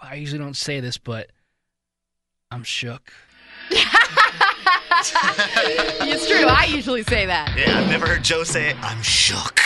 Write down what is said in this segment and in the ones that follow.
I usually don't say this, but I'm shook. It's true. I usually say that. Yeah, I've never heard Joe say it. I'm shook.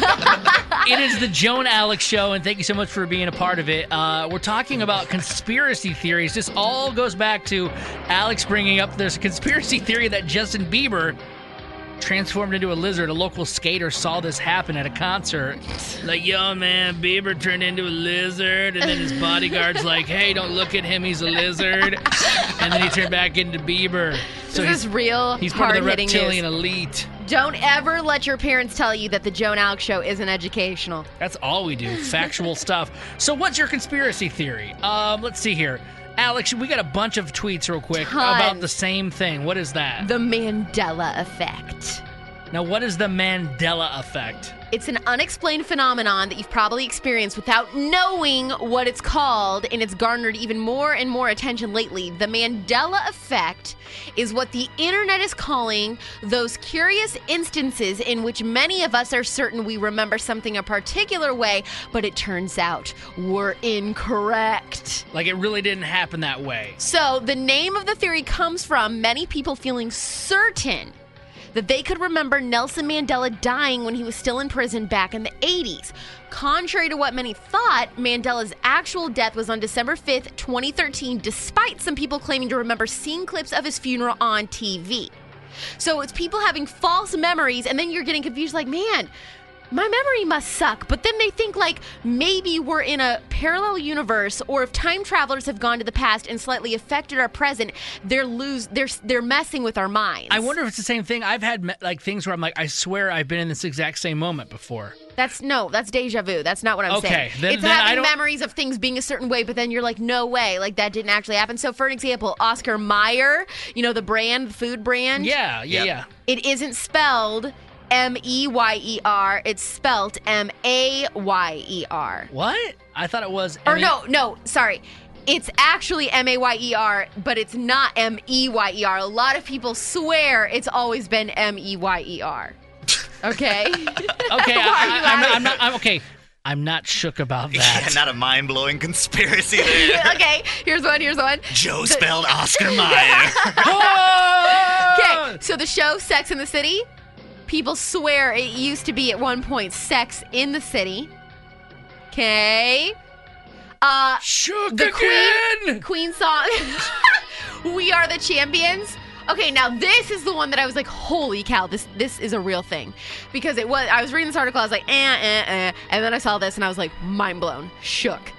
It is the Joe and Alex Show, and thank you so much for being a part of it. We're talking about conspiracy theories. This all goes back to Alex bringing up this conspiracy theory that Justin Bieber transformed into a lizard. A local skater saw this happen at a concert. Like, yo, man, Bieber turned into a lizard, and then his bodyguard's like, hey, don't look at him, he's a lizard. And then he turned back into Bieber. So this is real. He's part of the hard-hitting reptilian news. elite. Don't ever let your parents tell you that the Joe and Alex Show isn't educational. That's all we do, factual stuff. So what's your conspiracy theory? Let's see here. Alex, we got a bunch of tweets real quick about the same thing. What is that? The Mandela effect. Now, what is the Mandela effect? It's an unexplained phenomenon that you've probably experienced without knowing what it's called, and it's garnered even more and more attention lately. The Mandela effect is what the internet is calling those curious instances in which many of us are certain we remember something a particular way, but it turns out we're incorrect. Like it really didn't happen that way. So the name of the theory comes from many people feeling certain that they could remember Nelson Mandela dying when he was still in prison back in the 80s. Contrary to what many thought, Mandela's actual death was on December 5th, 2013, despite some people claiming to remember seeing clips of his funeral on TV. So it's people having false memories, and then you're getting confused like, man, my memory must suck. But then they think like maybe we're in a parallel universe, or if time travelers have gone to the past and slightly affected our present, they're messing with our minds. I wonder if it's the same thing. I've had like things where I'm like, I swear I've been in this exact same moment before. That's deja vu. That's not what I'm saying. It's having memories of things being a certain way, but then you're like, no way, like that didn't actually happen. So for an example, Oscar Mayer, you know, the brand, the food brand. Yeah. It isn't spelled Meyer, it's spelt Mayer. What? I thought it was No, sorry. It's actually Mayer, but it's not Meyer. A lot of people swear it's always been Meyer. Okay? Okay, I'm not shook about that. Yeah, not a mind-blowing conspiracy there. Okay, here's one. Joe spelled Oscar Mayer. Okay, so the show Sex and the City, people swear it used to be at one point Sex in the City. Okay. Shook the again! Queen song, We Are the Champions. Okay, now this is the one that I was like, holy cow, this is a real thing. Because I was reading this article, I was like, and then I saw this and I was like, mind blown, shook.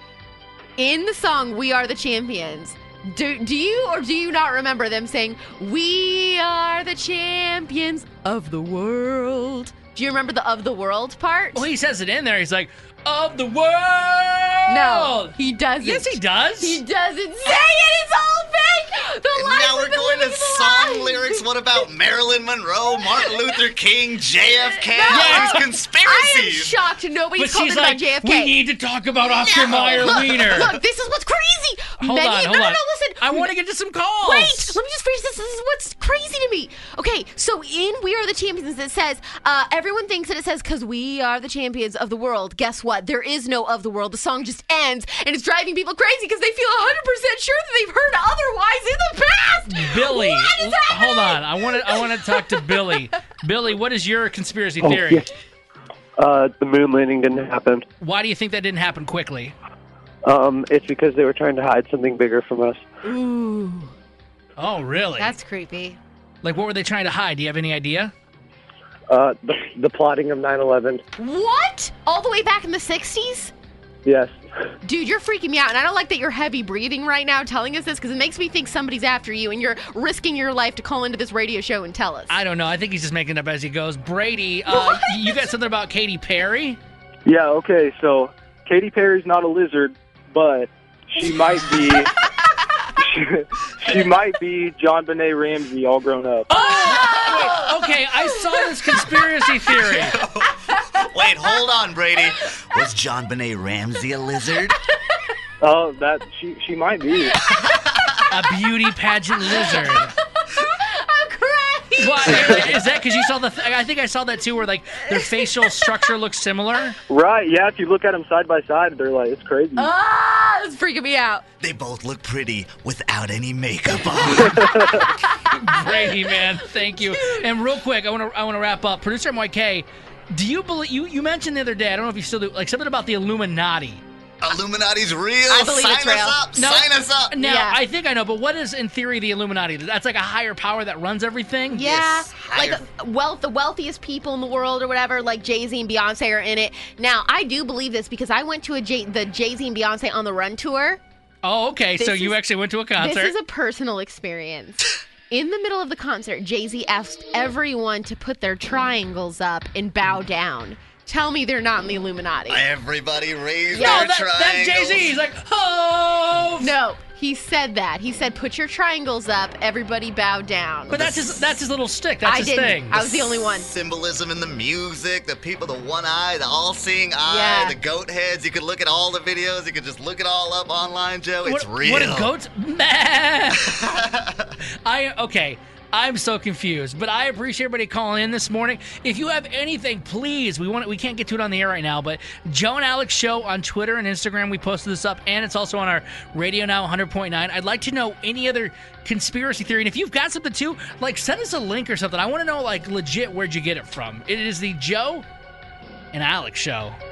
In the song We Are the Champions, do you not remember them saying, we are the champions of the world? Do you remember the of the world part? Well, he says it in there. He's like, of the world! No, he doesn't. Yes, he does. He doesn't say it. It's all fake. Now we're going to song lyrics. What about Marilyn Monroe, Martin Luther King, JFK? Yeah. These conspiracies. I am shocked nobody's But called she's it like, about JFK. we need to talk about Oscar Mayer Wiener. Look, this is what's crazy. Hold on. No, listen. I want to get to some calls. Wait, let me just finish this. This is what's crazy to me. Okay, so in We Are the Champions, it says, everyone thinks that it says, because we are the champions of the world. Guess what? There is no of the world. The song just ends, and it's driving people crazy because they feel 100% sure that they've heard otherwise in the past. Billy, What is happening? hold on. I want to talk to Billy. Billy, what is your conspiracy theory? Yeah. The moon landing didn't happen. Why do you think that didn't happen quickly? It's because they were trying to hide something bigger from us. Ooh, Oh, really? that's creepy. Like, what were they trying to hide? Do you have any idea? The plotting of 9/11. What? All the way back in the 60s? Yes. Dude, you're freaking me out, and I don't like that you're heavy breathing right now telling us this because it makes me think somebody's after you and you're risking your life to call into this radio show and tell us. I don't know. I think he's just making it up as he goes. Brady, What? you got something about Katy Perry? Yeah, okay, so Katy Perry's not a lizard, but she might be... she might be John Benet Ramsey all grown up. Oh! Okay, I saw this conspiracy theory. Wait, hold on, Brady. Was John Benet Ramsey a lizard? Oh, she might be. A beauty pageant lizard. I'm crying. What? Is that because you saw I think I saw that too, where like their facial structure looks similar. Right, yeah, if you look at them side by side, they're like, it's crazy. Ah, That was freaking me out. They both look pretty without any makeup on. Brady, man, thank you. And real quick, I want to wrap up. Producer MYK, do you believe you mentioned the other day? I don't know if you still do, like something about the Illuminati. Illuminati's real. I believe Sign it's real. us up. Sign us up. Now, Yeah. I think I know, but what is in theory the Illuminati? That's like a higher power that runs everything? Yeah, Yes, like higher. the wealthiest people in the world or whatever, like Jay-Z and Beyonce are in it. Now, I do believe this because I went to the Jay-Z and Beyonce on the Run tour. Oh, okay. So This you is- actually went to a concert. This is a personal experience. In the middle of the concert, Jay-Z asked everyone to put their triangles up and bow down. Tell me they're not in the Illuminati. Everybody raise no, their that's triangles. Jay-Z. He's like, oh. No, he said that. He said, put your triangles up, everybody bow down. But that's his little stick. That's I his didn't. thing. I was the only one. Symbolism in the music, the people, the one eye, the all-seeing eye, Yeah. the goat heads. You could look at all the videos. You could just look it all up online, Joe. It's what, real. What a goat. Okay. I'm so confused, but I appreciate everybody calling in this morning. If you have anything, please, we can't get to it on the air right now, but Joe and Alex Show on Twitter and Instagram, we posted this up, and it's also on our Radio Now 100.9. I'd like to know any other conspiracy theory, and if you've got something too, like send us a link or something. I want to know, like, legit, where'd you get it from? It is the Joe and Alex Show.